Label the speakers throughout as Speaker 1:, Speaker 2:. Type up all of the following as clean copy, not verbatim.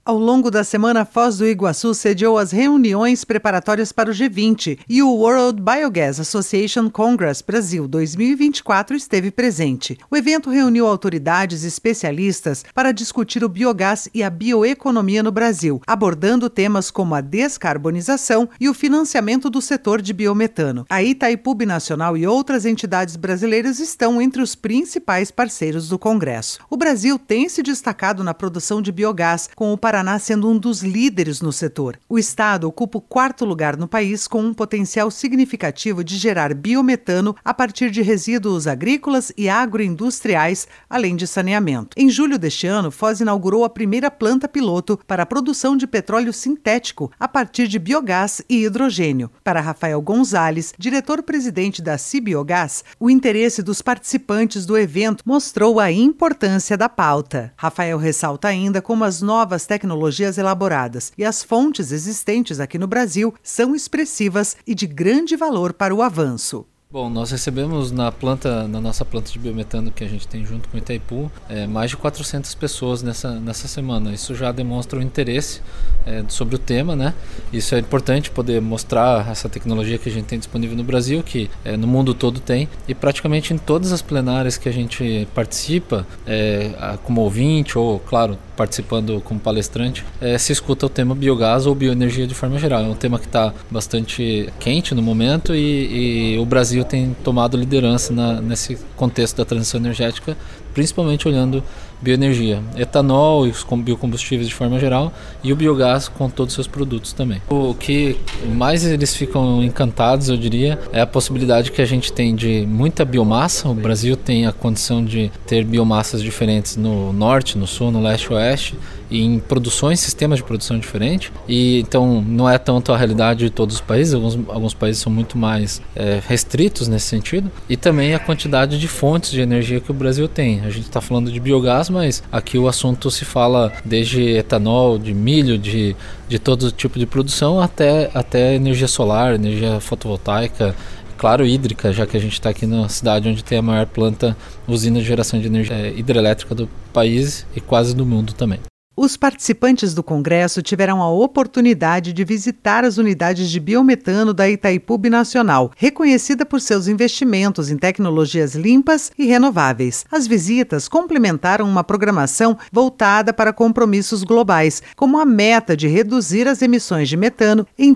Speaker 1: Ao longo da semana, Foz do Iguaçu sediou as reuniões preparatórias para o G20 e o World Biogas Association Congress Brasil 2024 esteve presente. O evento reuniu autoridades e especialistas para discutir o biogás e a bioeconomia no Brasil, abordando temas como a descarbonização e o financiamento do setor de biometano. A Itaipu Binacional e outras entidades brasileiras estão entre os principais parceiros do Congresso. O Brasil tem se destacado na produção de biogás, com o Paraná sendo um dos líderes no setor. O estado ocupa o 4º lugar no país, com um potencial significativo de gerar biometano a partir de resíduos agrícolas e agroindustriais, além de saneamento. Em julho deste ano, Foz inaugurou a primeira planta piloto para a produção de petróleo sintético a partir de biogás e hidrogênio. Para Rafael Gonzalez, diretor-presidente da Cibiogás, o interesse dos participantes do evento mostrou a importância da pauta. Rafael ressalta ainda como as novas tecnologias elaboradas e as fontes existentes aqui no Brasil são expressivas e de grande valor para o avanço.
Speaker 2: Bom, nós recebemos na nossa planta de biometano que a gente tem junto com o Itaipu, mais de 400 pessoas nessa semana. Isso já demonstra o interesse sobre o tema, né? Isso é importante poder mostrar essa tecnologia que a gente tem disponível no Brasil, que no mundo todo tem, e praticamente em todas as plenárias que a gente participa, como ouvinte ou, claro, participando como palestrante, se escuta o tema biogás ou bioenergia de forma geral. É um tema que está bastante quente no momento e o Brasil tem tomado liderança nesse contexto da transição energética, principalmente olhando bioenergia, etanol e os biocombustíveis de forma geral e o biogás com todos os seus produtos também. O que mais eles ficam encantados, eu diria, é a possibilidade que a gente tem de muita biomassa. O Brasil tem a condição de ter biomassas diferentes no norte, no sul, no leste e oeste, e em sistemas de produção diferentes, e então não é tanto a realidade de todos os países. Alguns países são muito mais restritos nesse sentido, e também a quantidade de fontes de energia que o Brasil tem. A gente está falando de biogás, mas aqui o assunto se fala desde etanol, de milho, de todo tipo de produção, até energia solar, energia fotovoltaica, claro, hídrica, já que a gente está aqui na cidade onde tem a maior usina de geração de energia hidrelétrica do país e quase do mundo também.
Speaker 1: Os participantes do congresso tiveram a oportunidade de visitar as unidades de biometano da Itaipu Binacional, reconhecida por seus investimentos em tecnologias limpas e renováveis. As visitas complementaram uma programação voltada para compromissos globais, como a meta de reduzir as emissões de metano em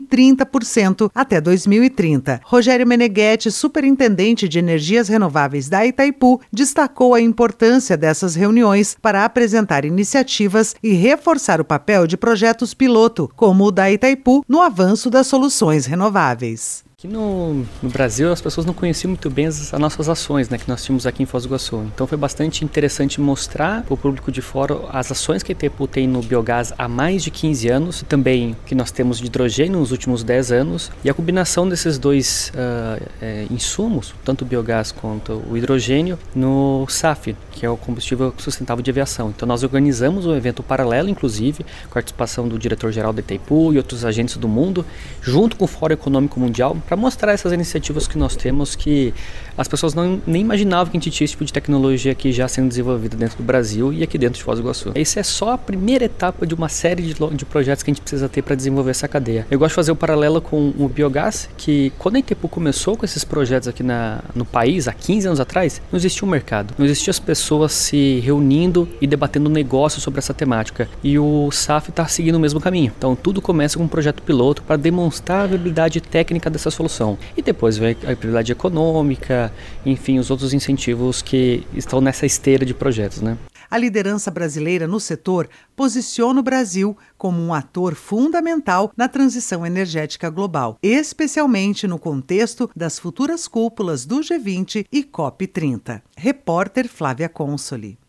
Speaker 1: 30% até 2030. Rogério Meneghetti, superintendente de energias renováveis da Itaipu, destacou a importância dessas reuniões para apresentar iniciativas e reforçar o papel de projetos piloto, como o da Itaipu, no avanço das soluções renováveis.
Speaker 3: Aqui no Brasil, as pessoas não conheciam muito bem as nossas ações, né, que nós tínhamos aqui em Foz do Iguaçu. Então foi bastante interessante mostrar para o público de fora as ações que a Itaipu tem no biogás há mais de 15 anos, também que nós temos de hidrogênio nos últimos 10 anos, e a combinação desses dois insumos, tanto o biogás quanto o hidrogênio, no SAF, que é o combustível sustentável de aviação. Então nós organizamos um evento paralelo, inclusive, com a participação do diretor-geral da Itaipu e outros agentes do mundo, junto com o Fórum Econômico Mundial, para mostrar essas iniciativas que nós temos, que as pessoas nem imaginavam que a gente tinha esse tipo de tecnologia aqui já sendo desenvolvida dentro do Brasil e aqui dentro de Foz do Iguaçu. Isso é só a primeira etapa de uma série de projetos que a gente precisa ter para desenvolver essa cadeia. Eu gosto de fazer o paralelo com o biogás, que quando a Itaipu começou com esses projetos aqui no país, há 15 anos atrás, não existia um mercado, não existiam as pessoas se reunindo e debatendo negócios sobre essa temática. E o SAF está seguindo o mesmo caminho. Então tudo começa com um projeto piloto para demonstrar a viabilidade técnica dessa solução. E depois vem a viabilidade econômica, enfim, os outros incentivos que estão nessa esteira de projetos, né?
Speaker 1: A liderança brasileira no setor posiciona o Brasil como um ator fundamental na transição energética global, especialmente no contexto das futuras cúpulas do G20 e COP30. Repórter Flávia Consoli.